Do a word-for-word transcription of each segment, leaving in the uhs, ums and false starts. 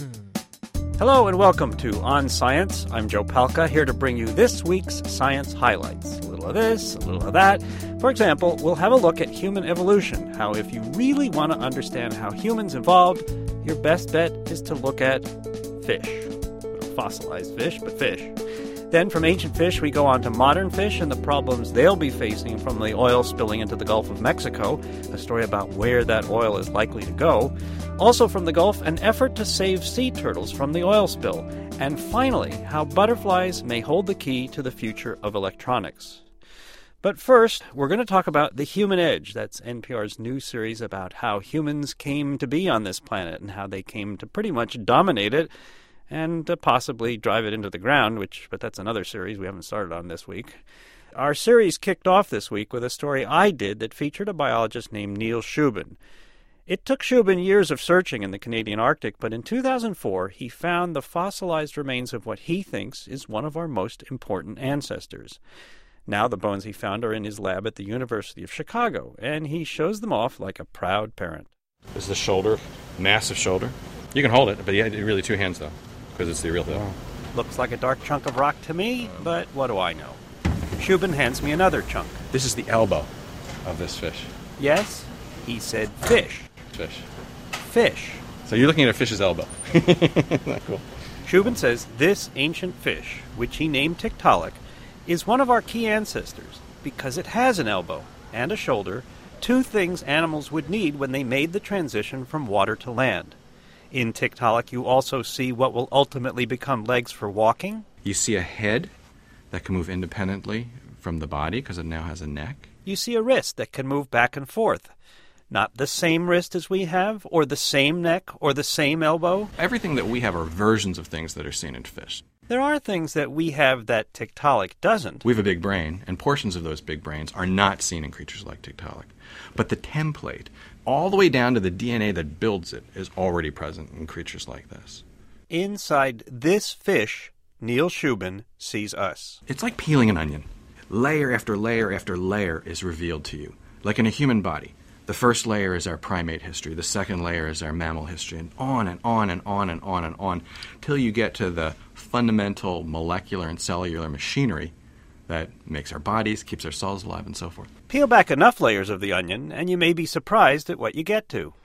Hello and welcome to On Science. I'm Joe Palca, here to bring you this week's science highlights. A little of this, a little of that. For example, we'll have a look at human evolution, how if you really want to understand how humans evolved, your best bet is to look at fish. Fossilized fish, but fish. Then from ancient fish, we go on to modern fish and the problems they'll be facing from the oil spilling into the Gulf of Mexico, a story about where that oil is likely to go. Also from the Gulf, an effort to save sea turtles from the oil spill. And finally, how butterflies may hold the key to the future of electronics. But first, we're going to talk about The Human Edge. That's N P R's new series about how humans came to be on this planet and how they came to pretty much dominate it and uh, possibly drive it into the ground, which, but that's another series we haven't started on this week. Our series kicked off this week with a story I did that featured a biologist named Neil Shubin. It took Shubin years of searching in the Canadian Arctic, but in two thousand four he found the fossilized remains of what he thinks is one of our most important ancestors. Now the bones he found are in his lab at the University of Chicago, and he shows them off like a proud parent. This is the shoulder, massive shoulder. You can hold it, but you have really two hands, though, because it's the real thing. Oh. Looks like a dark chunk of rock to me, but what do I know? Shubin hands me another chunk. This is the elbow of this fish. Yes, he said fish. Fish. Fish. So you're looking at a fish's elbow. Isn't that cool? Shubin says this ancient fish, which he named Tiktaalik, is one of our key ancestors because it has an elbow and a shoulder, two things animals would need when they made the transition from water to land. In Tiktaalik, you also see what will ultimately become legs for walking. You see a head that can move independently from the body because it now has a neck. You see a wrist that can move back and forth. Not the same wrist as we have, or the same neck, or the same elbow. Everything that we have are versions of things that are seen in fish. There are things that we have that Tiktaalik doesn't. We have a big brain, and portions of those big brains are not seen in creatures like Tiktaalik. But the template, all the way down to the D N A that builds it, is already present in creatures like this. Inside this fish, Neil Shubin sees us. It's like peeling an onion. Layer after layer after layer is revealed to you, like in a human body. The first layer is our primate history. The second layer is our mammal history, and on and on and on and on and on, till you get to the fundamental molecular and cellular machinery that makes our bodies, keeps our cells alive, and so forth. Peel back enough layers of the onion, and you may be surprised at what you get to.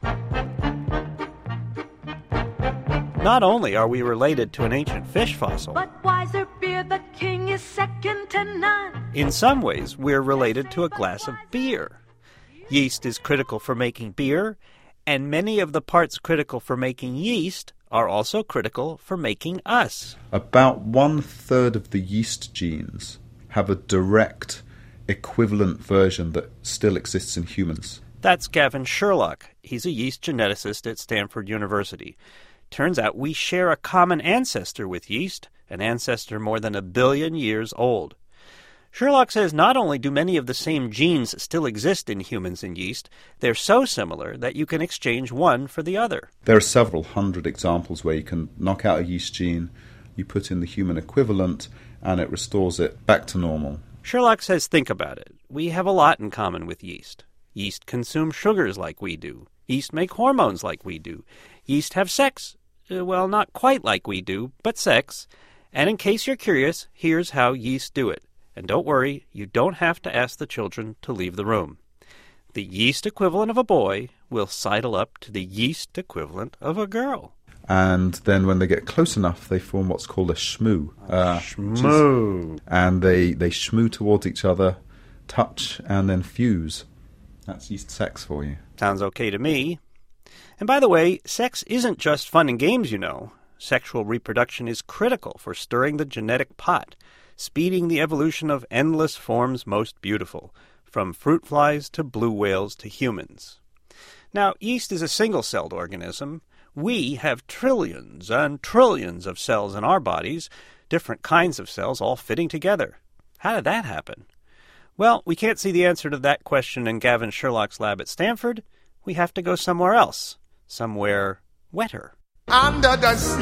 Not only are we related to an ancient fish fossil, but wiser beer, the king is second to none. In some ways, we're related to a glass of beer. Yeast is critical for making beer, and many of the parts critical for making yeast are also critical for making us. About one-third of the yeast genes have a direct equivalent version that still exists in humans. That's Gavin Sherlock. He's a yeast geneticist at Stanford University. Turns out we share a common ancestor with yeast, an ancestor more than a billion years old. Sherlock says not only do many of the same genes still exist in humans and yeast, they're so similar that you can exchange one for the other. There are several hundred examples where you can knock out a yeast gene, you put in the human equivalent, and it restores it back to normal. Sherlock says think about it. We have a lot in common with yeast. Yeast consume sugars like we do. Yeast make hormones like we do. Yeast have sex. Well, not quite like we do, but sex. And in case you're curious, here's how yeast do it. And don't worry, you don't have to ask the children to leave the room. The yeast equivalent of a boy will sidle up to the yeast equivalent of a girl. And then when they get close enough, they form what's called a shmoo. Uh, shmoo. Is, and they, they shmoo towards each other, touch, and then fuse. That's yeast sex for you. Sounds okay to me. And by the way, sex isn't just fun and games, you know. Sexual reproduction is critical for stirring the genetic pot, speeding the evolution of endless forms most beautiful, from fruit flies to blue whales to humans. Now, yeast is a single-celled organism. We have trillions and trillions of cells in our bodies, different kinds of cells all fitting together. How did that happen? Well, we can't see the answer to that question in Gavin Sherlock's lab at Stanford. We have to go somewhere else, somewhere wetter. Under the sea,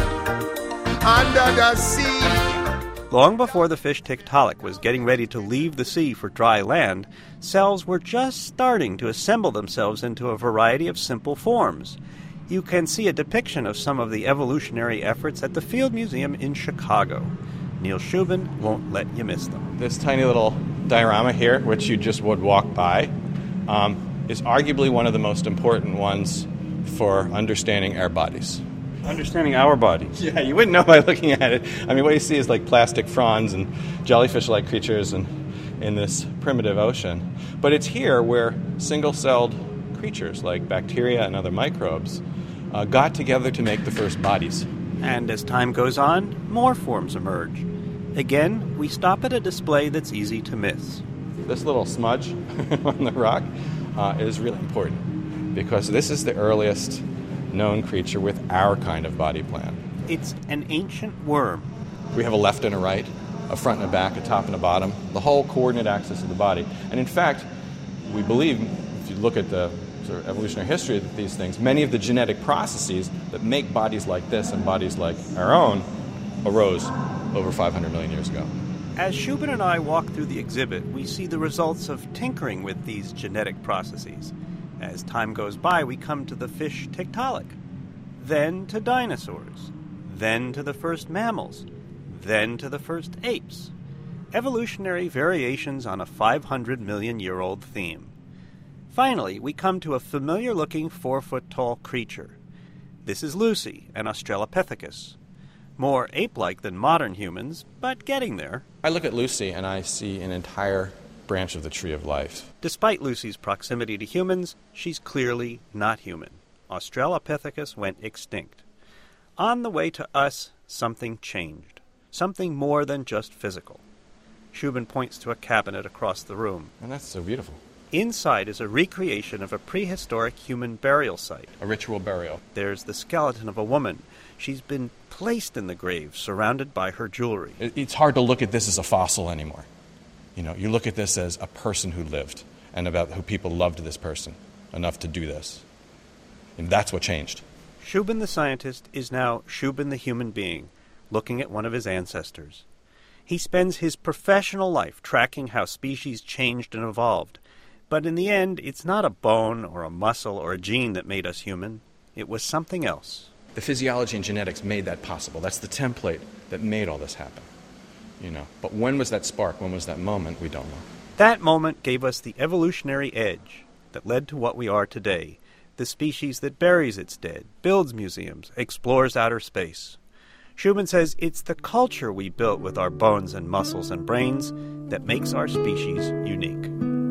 under the sea. Long before the fish Tiktaalik was getting ready to leave the sea for dry land, cells were just starting to assemble themselves into a variety of simple forms. You can see a depiction of some of the evolutionary efforts at the Field Museum in Chicago. Neil Shubin won't let you miss them. This tiny little diorama here, which you just would walk by, um, is arguably one of the most important ones for understanding our bodies. Understanding our bodies. Yeah, you wouldn't know by looking at it. I mean, what you see is like plastic fronds and jellyfish-like creatures and in this primitive ocean. But it's here where single-celled creatures like bacteria and other microbes uh, got together to make the first bodies. And as time goes on, more forms emerge. Again, we stop at a display that's easy to miss. This little smudge on the rock uh, is really important because this is the earliest known creature with our kind of body plan. It's an ancient worm. We have a left and a right, a front and a back, a top and a bottom, the whole coordinate axis of the body. And in fact, we believe, if you look at the sort of evolutionary history of these things, many of the genetic processes that make bodies like this and bodies like our own arose over five hundred million years ago. As Shubin and I walk through the exhibit, we see the results of tinkering with these genetic processes. As time goes by, we come to the fish Tiktaalik, then to dinosaurs, then to the first mammals, then to the first apes. Evolutionary variations on a five hundred million year old theme. Finally, we come to a familiar-looking four-foot-tall creature. This is Lucy, an Australopithecus. More ape-like than modern humans, but getting there. I look at Lucy and I see an entire branch of the tree of life. Despite Lucy's proximity to humans, she's clearly not human. Australopithecus went extinct. On the way to us, something changed. Something more than just physical. Shubin points to a cabinet across the room. And that's so beautiful. Inside is a recreation of a prehistoric human burial site. A ritual burial. There's the skeleton of a woman. She's been placed in the grave, surrounded by her jewelry. It's hard to look at this as a fossil anymore. You know, you look at this as a person who lived and about who people loved this person enough to do this. And that's what changed. Shubin the scientist is now Shubin the human being, looking at one of his ancestors. He spends his professional life tracking how species changed and evolved. But in the end, it's not a bone or a muscle or a gene that made us human. It was something else. The physiology and genetics made that possible. That's the template that made all this happen. You know, but when was that spark? When was that moment? We don't know. That moment gave us the evolutionary edge that led to what we are today, the species that buries its dead, builds museums, explores outer space. Shubin says it's the culture we built with our bones and muscles and brains that makes our species unique.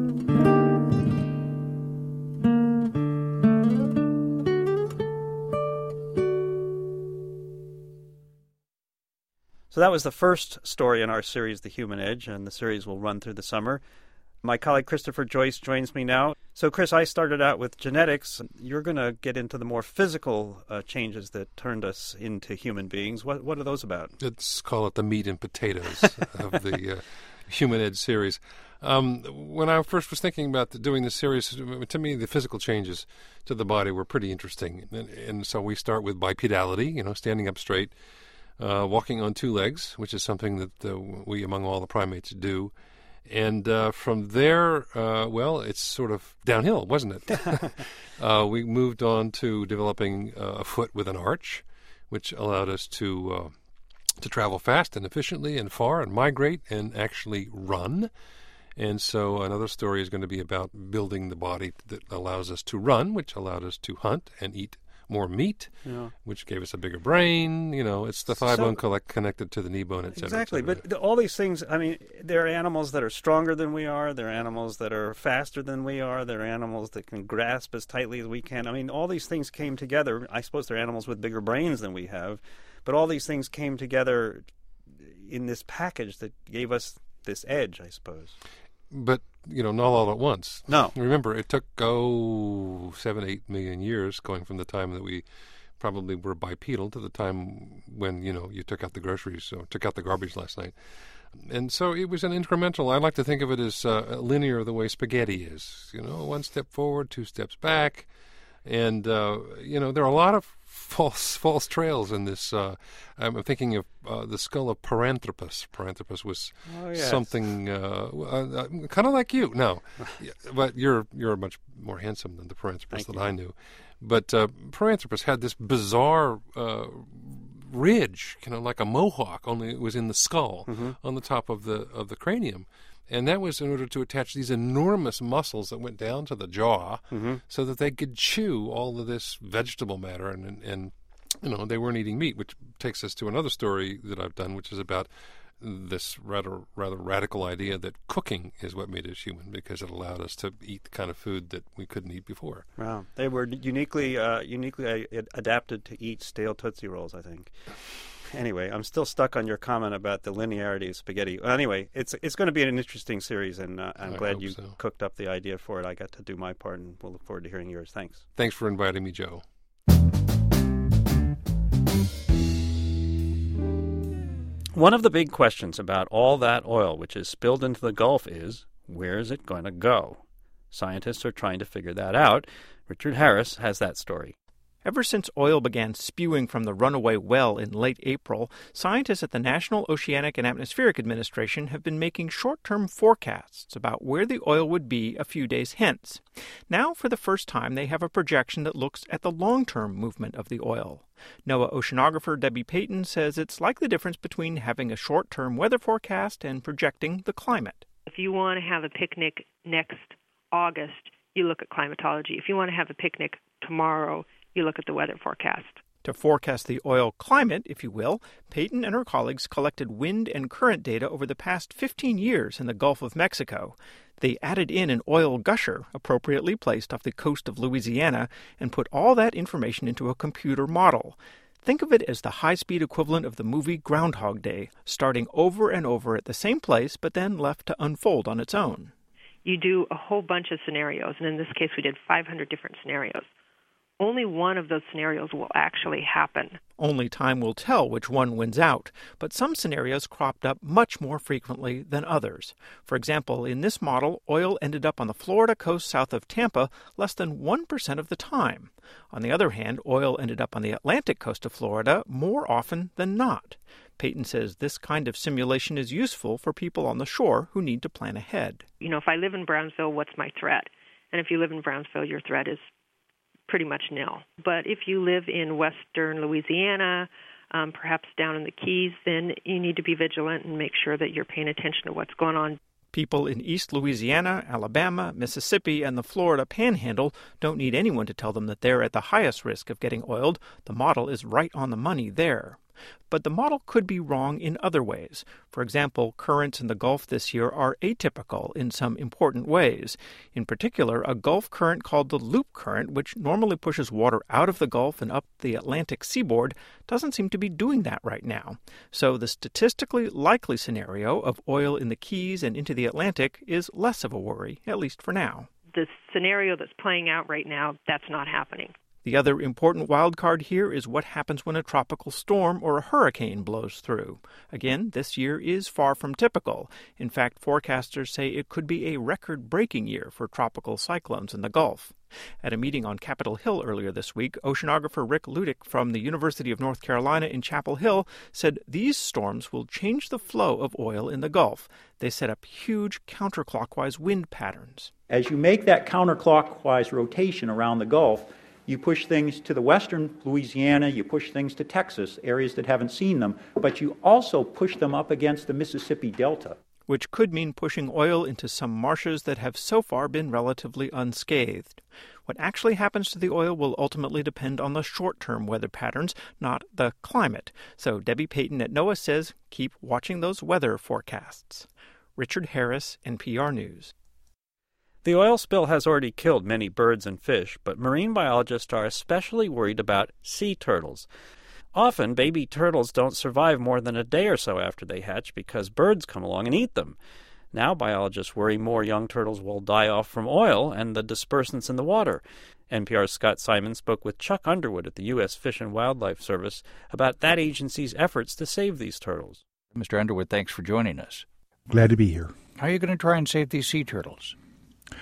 So that was the first story in our series, The Human Edge, and the series will run through the summer. My colleague Christopher Joyce joins me now. So, Chris, I started out with genetics. You're going to get into the more physical uh, changes that turned us into human beings. What what are those about? Let's call it the meat and potatoes of the uh, Human Edge series. Um, when I first was thinking about the, doing this series, to me, the physical changes to the body were pretty interesting. And, and so we start with bipedality, you know, standing up straight. Uh, walking on two legs, which is something that uh, we, among all the primates, do. And uh, from there, uh, well, it's sort of downhill, wasn't it? uh, we moved on to developing uh, a foot with an arch, which allowed us to uh, to travel fast and efficiently and far and migrate and actually run. And so another story is going to be about building the body that allows us to run, which allowed us to hunt and eat more meat, yeah. which gave us a bigger brain. You know, it's the thigh bone so, connected to the knee bone, et cetera. Exactly, et cetera. But the, all these things, I mean, there are animals that are stronger than we are. There are animals that are faster than we are. There are animals that can grasp as tightly as we can. I mean, all these things came together. I suppose there are animals with bigger brains than we have, but all these things came together in this package that gave us this edge, I suppose. But, you know, not all at once. No. Remember, it took, oh, seven, eight million years going from the time that we probably were bipedal to the time when, you know, you took out the groceries or took out the garbage last night. And so it was an incremental. I like to think of it as uh, linear the way spaghetti is. You know, one step forward, two steps back. And, uh, you know, there are a lot of false false trails in this. Uh, I'm thinking of uh, the skull of Paranthropus. Paranthropus was Oh, yes. something uh, uh, kind of like you. No, but you're you're much more handsome than the Paranthropus Thank that you. I knew. But uh, Paranthropus had this bizarre uh, ridge, you know, like a mohawk, only it was in the skull Mm-hmm. on the top of the of the cranium. And that was in order to attach these enormous muscles that went down to the jaw Mm-hmm. so that they could chew all of this vegetable matter. And, and, and, you know, they weren't eating meat, which takes us to another story that I've done, which is about this rather rather radical idea that cooking is what made us human because it allowed us to eat the kind of food that we couldn't eat before. Wow. They were uniquely uh, uniquely uh, adapted to eat stale Tootsie Rolls, I think. Anyway, I'm still stuck on your comment about the linearity of spaghetti. Well, anyway, it's it's going to be an interesting series, and uh, I'm I glad hope you so. cooked up the idea for it. I got to do my part, and we'll look forward to hearing yours. Thanks. Thanks for inviting me, Joe. One of the big questions about all that oil which is spilled into the Gulf is, where is it going to go? Scientists are trying to figure that out. Richard Harris has that story. Ever since oil began spewing from the runaway well in late April, scientists at the National Oceanic and Atmospheric Administration have been making short-term forecasts about where the oil would be a few days hence. Now, for the first time, they have a projection that looks at the long-term movement of the oil. NOAA oceanographer Debbie Payton says it's like the difference between having a short-term weather forecast and projecting the climate. If you want to have a picnic next August, you look at climatology. If you want to have a picnic tomorrow, you look at the weather forecast. To forecast the oil climate, if you will, Payton and her colleagues collected wind and current data over the past fifteen years in the Gulf of Mexico. They added in an oil gusher, appropriately placed off the coast of Louisiana, and put all that information into a computer model. Think of it as the high-speed equivalent of the movie Groundhog Day, starting over and over at the same place, but then left to unfold on its own. You do a whole bunch of scenarios, and in this case we did five hundred different scenarios. Only one of those scenarios will actually happen. Only time will tell which one wins out, but some scenarios cropped up much more frequently than others. For example, in this model, oil ended up on the Florida coast south of Tampa less than one percent of the time. On the other hand, oil ended up on the Atlantic coast of Florida more often than not. Payton says this kind of simulation is useful for people on the shore who need to plan ahead. You know, if I live in Brownsville, what's my threat? And if you live in Brownsville, your threat is pretty much nil. But if you live in western Louisiana, um, perhaps down in the Keys, then you need to be vigilant and make sure that you're paying attention to what's going on. People in East Louisiana, Alabama, Mississippi, and the Florida Panhandle don't need anyone to tell them that they're at the highest risk of getting oiled. The model is right on the money there. But the model could be wrong in other ways. For example, currents in the Gulf this year are atypical in some important ways. In particular, a Gulf current called the Loop Current, which normally pushes water out of the Gulf and up the Atlantic seaboard, doesn't seem to be doing that right now. So the statistically likely scenario of oil in the Keys and into the Atlantic is less of a worry, at least for now. The scenario that's playing out right now, that's not happening. The other important wild card here is what happens when a tropical storm or a hurricane blows through. Again, this year is far from typical. In fact, forecasters say it could be a record-breaking year for tropical cyclones in the Gulf. At a meeting on Capitol Hill earlier this week, oceanographer Rick Ludick from the University of North Carolina in Chapel Hill said these storms will change the flow of oil in the Gulf. They set up huge counterclockwise wind patterns. As you make that counterclockwise rotation around the Gulf, you push things to the western Louisiana, you push things to Texas, areas that haven't seen them, but you also push them up against the Mississippi Delta. Which could mean pushing oil into some marshes that have so far been relatively unscathed. What actually happens to the oil will ultimately depend on the short-term weather patterns, not the climate. So Debbie Payton at NOAA says keep watching those weather forecasts. Richard Harris, N P R News. The oil spill has already killed many birds and fish, but marine biologists are especially worried about sea turtles. Often, baby turtles don't survive more than a day or so after they hatch because birds come along and eat them. Now biologists worry more young turtles will die off from oil and the dispersants in the water. N P R's Scott Simon spoke with Chuck Underwood at the U S Fish and Wildlife Service about that agency's efforts to save these turtles. Mister Underwood, thanks for joining us. Glad to be here. How are you going to try and save these sea turtles?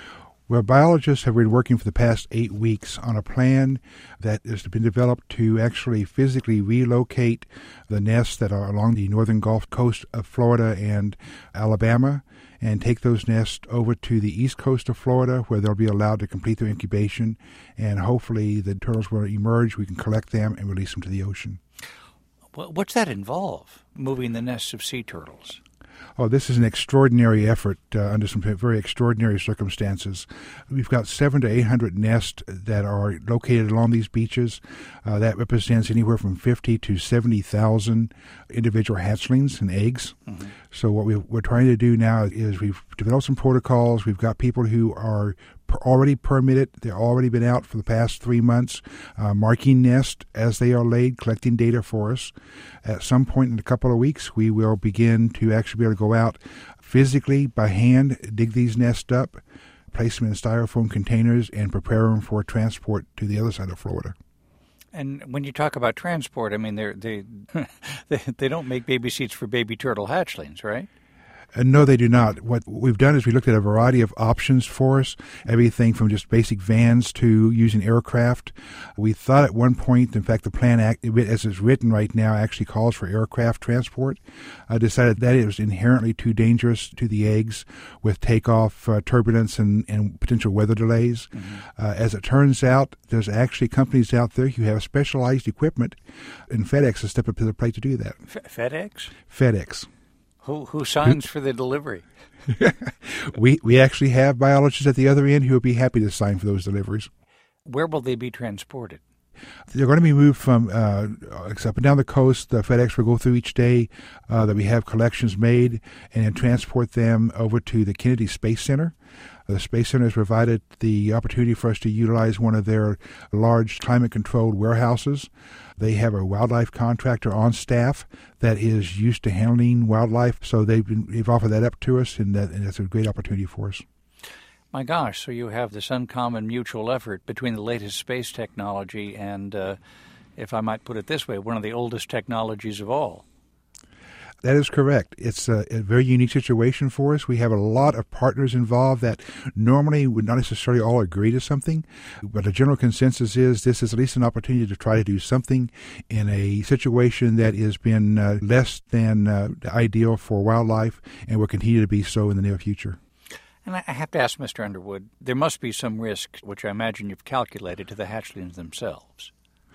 Well, biologists have been working for the past eight weeks on a plan that has been developed to actually physically relocate the nests that are along the northern Gulf Coast of Florida and Alabama and take those nests over to the east coast of Florida where they'll be allowed to complete their incubation, and hopefully the turtles will emerge, we can collect them and release them to the ocean. What's that involve, moving the nests of sea turtles? Oh, this is an extraordinary effort uh, under some very extraordinary circumstances. We've got seven to eight hundred nests that are located along these beaches. Uh, that represents anywhere from fifty to seventy thousand individual hatchlings and eggs. Mm-hmm. So what we, we're trying to do now is we've developed some protocols. We've got people who are already permitted. They've already been out for the past three months uh, marking nests as they are laid, collecting data for us. At some point in a couple of weeks, we will begin to actually be able to go out physically by hand, dig these nests up, place them in styrofoam containers, and prepare them for transport to the other side of Florida. And when you talk about transport, I mean, they're, they they they don't make baby seats for baby turtle hatchlings, right? Uh, no, they do not. What we've done is we looked at a variety of options for us, everything from just basic vans to using aircraft. We thought at one point, in fact, the plan, act, as it's written right now, actually calls for aircraft transport. I decided that it was inherently too dangerous to the eggs with takeoff uh, turbulence and, and potential weather delays. Mm-hmm. Uh, as it turns out, there's actually companies out there who have specialized equipment, and FedEx has stepped up to the plate to do that. F- FedEx? FedEx. Who who signs for the delivery? we we actually have biologists at the other end who would be happy to sign for those deliveries. Where will they be transported? They're going to be moved from uh, up and down the coast. The FedEx will go through each day uh, that we have collections made and then transport them over to the Kennedy Space Center. The Space Center has provided the opportunity for us to utilize one of their large climate-controlled warehouses. They have a wildlife contractor on staff that is used to handling wildlife, so they've, been, they've offered that up to us, and, that, and that's a great opportunity for us. My gosh, so you have this uncommon mutual effort between the latest space technology and, uh, if I might put it this way, one of the oldest technologies of all. That is correct. It's a, a very unique situation for us. We have a lot of partners involved that normally would not necessarily all agree to something, but the general consensus is this is at least an opportunity to try to do something in a situation that has been uh, less than uh, ideal for wildlife and will continue to be so in the near future. And I have to ask, Mister Underwood, there must be some risk, which I imagine you've calculated, to the hatchlings themselves.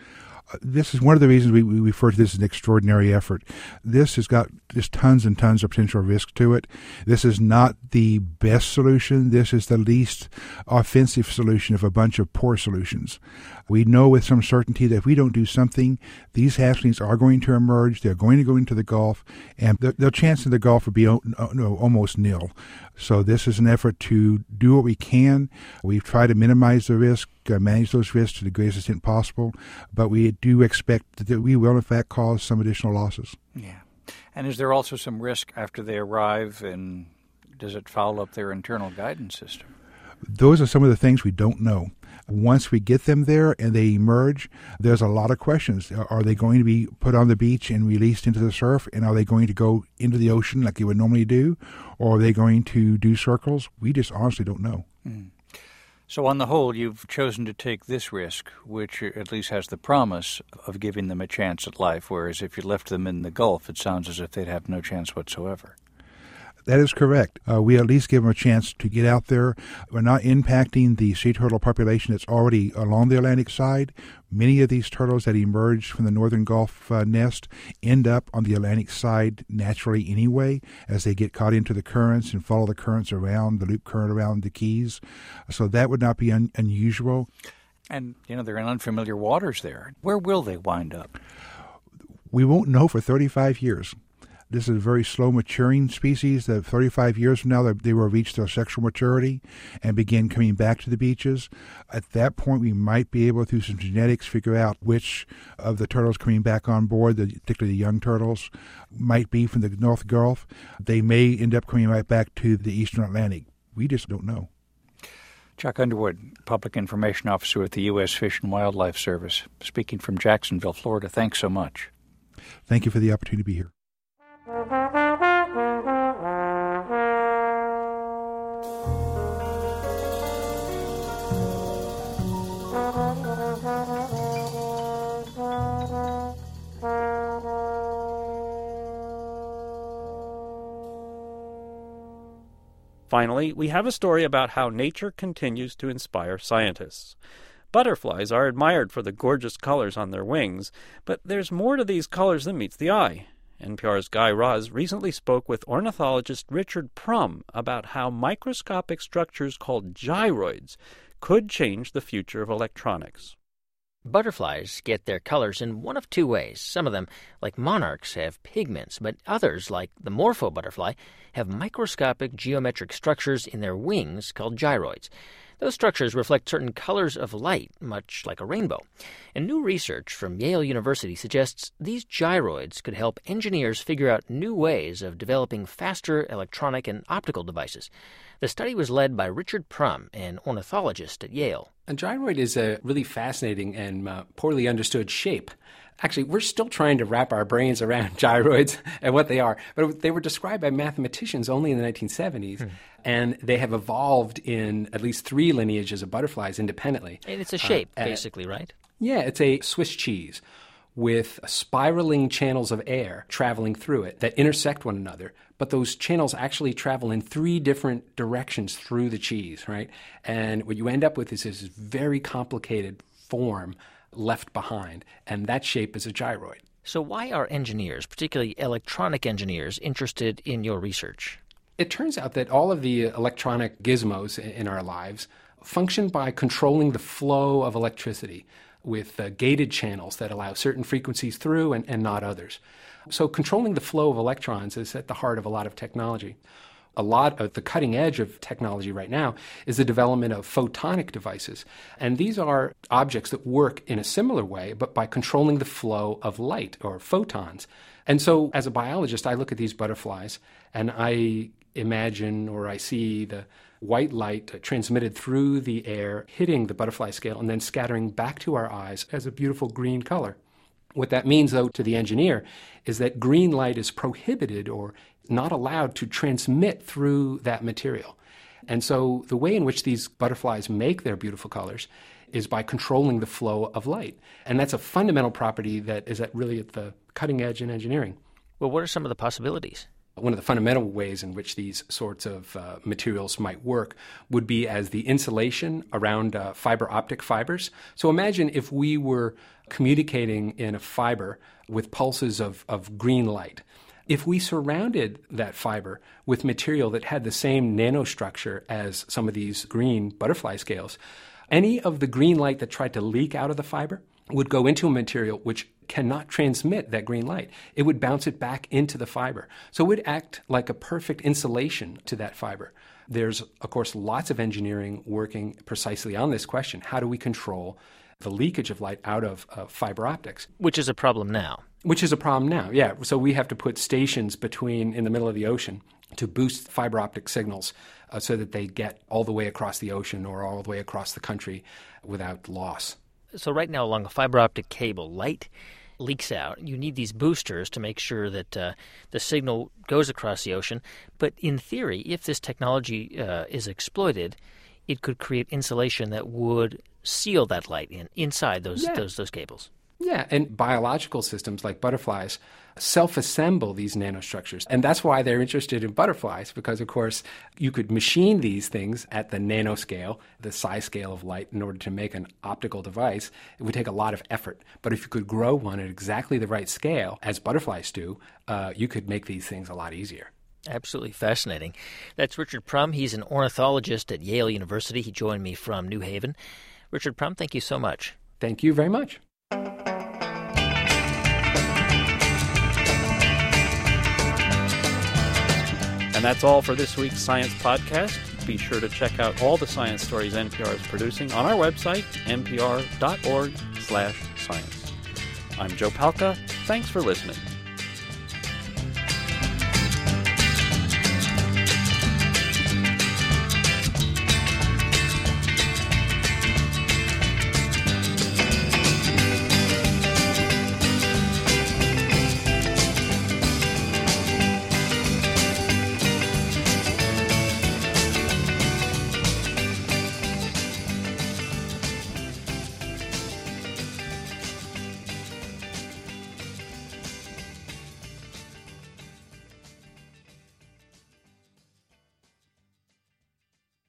This is one of the reasons we, we refer to this as an extraordinary effort. This has got just tons and tons of potential risk to it. This is not the best solution. This is the least offensive solution of a bunch of poor solutions. We know with some certainty that if we don't do something, these hatchlings are going to emerge. They're going to go into the Gulf, and the, the chance in the Gulf would be o- no, almost nil. So this is an effort to do what we can. We've tried to minimize the risk, uh, manage those risks to the greatest extent possible, but we do expect that we will, in fact, cause some additional losses. Yeah. And is there also some risk after they arrive, and does it foul up their internal guidance system? Those are some of the things we don't know. Once we get them there and they emerge, there's a lot of questions. Are they going to be put on the beach and released into the surf, and are they going to go into the ocean like they would normally do, or are they going to do circles? We just honestly don't know. Mm. So on the whole, you've chosen to take this risk, which at least has the promise of giving them a chance at life, whereas if you left them in the Gulf, it sounds as if they'd have no chance whatsoever. That is correct. Uh, we at least give them a chance to get out there. We're not impacting the sea turtle population that's already along the Atlantic side. Many of these turtles that emerge from the northern Gulf uh, nest end up on the Atlantic side naturally anyway, as they get caught into the currents and follow the currents around, the loop current around the Keys. So that would not be un- unusual. And, you know, they're in unfamiliar waters there. Where will they wind up? We won't know for thirty-five years. This is a very slow maturing species that thirty-five years from now they will reach their sexual maturity and begin coming back to the beaches. At that point, we might be able, through some genetics, figure out which of the turtles coming back on board, the, particularly the young turtles, might be from the North Gulf. They may end up coming right back to the Eastern Atlantic. We just don't know. Chuck Underwood, Public Information Officer with the U S Fish and Wildlife Service, speaking from Jacksonville, Florida. Thanks so much. Thank you for the opportunity to be here. Finally, we have a story about how nature continues to inspire scientists. Butterflies are admired for the gorgeous colors on their wings, but there's more to these colors than meets the eye. N P R's Guy Raz recently spoke with ornithologist Richard Prum about how microscopic structures called gyroids could change the future of electronics. Butterflies get their colors in one of two ways. Some of them, like monarchs, have pigments, but others, like the morpho butterfly, have microscopic geometric structures in their wings called gyroids. Those structures reflect certain colors of light, much like a rainbow. And new research from Yale University suggests these gyroids could help engineers figure out new ways of developing faster electronic and optical devices. The study was led by Richard Prum, an ornithologist at Yale. A gyroid is a really fascinating and uh, poorly understood shape. Actually, we're still trying to wrap our brains around gyroids and what they are. But they were described by mathematicians only in the nineteen seventies, hmm. and they have evolved in at least three lineages of butterflies independently. And it's a shape, uh, basically, right? Yeah, it's a Swiss cheese with spiraling channels of air traveling through it that intersect one another. But those channels actually travel in three different directions through the cheese, right? And what you end up with is this very complicated form left behind, and that shape is a gyroid. So why are engineers, particularly electronic engineers, interested in your research? It turns out that all of the electronic gizmos in our lives function by controlling the flow of electricity with uh, gated channels that allow certain frequencies through and, and not others. So controlling the flow of electrons is at the heart of a lot of technology. A lot of the cutting edge of technology right now is the development of photonic devices. And these are objects that work in a similar way, but by controlling the flow of light or photons. And so as a biologist, I look at these butterflies and I imagine or I see the white light transmitted through the air, hitting the butterfly scale, and then scattering back to our eyes as a beautiful green color. What that means, though, to the engineer is that green light is prohibited or not allowed to transmit through that material. And so the way in which these butterflies make their beautiful colors is by controlling the flow of light. And that's a fundamental property that is at really at the cutting edge in engineering. Well, what are some of the possibilities? One of the fundamental ways in which these sorts of uh, materials might work would be as the insulation around uh, fiber optic fibers. So imagine if we were communicating in a fiber with pulses of, of green light. If we surrounded that fiber with material that had the same nanostructure as some of these green butterfly scales, any of the green light that tried to leak out of the fiber would go into a material which cannot transmit that green light. It would bounce it back into the fiber. So it would act like a perfect insulation to that fiber. There's, of course, lots of engineering working precisely on this question. How do we control the leakage of light out of uh, fiber optics? Which is a problem now. Which is a problem now, yeah. So we have to put stations between, in the middle of the ocean, to boost fiber optic signals uh, so that they get all the way across the ocean or all the way across the country without loss. So right now along a fiber optic cable, light leaks out. You need these boosters to make sure that uh, the signal goes across the ocean. But in theory, if this technology uh, is exploited, it could create insulation that would seal that light in inside those yeah. those those cables. Yeah, and biological systems like butterflies self-assemble these nanostructures. And that's why they're interested in butterflies, because, of course, you could machine these things at the nanoscale, the size scale of light, in order to make an optical device. It would take a lot of effort. But if you could grow one at exactly the right scale, as butterflies do, uh, you could make these things a lot easier. Absolutely fascinating. That's Richard Prum. He's an ornithologist at Yale University. He joined me from New Haven. Richard Prum, thank you so much. Thank you very much. And that's all for this week's Science Podcast. Be sure to check out all the science stories N P R is producing on our website, n p r dot org slash science. I'm Joe Palca. Thanks for listening.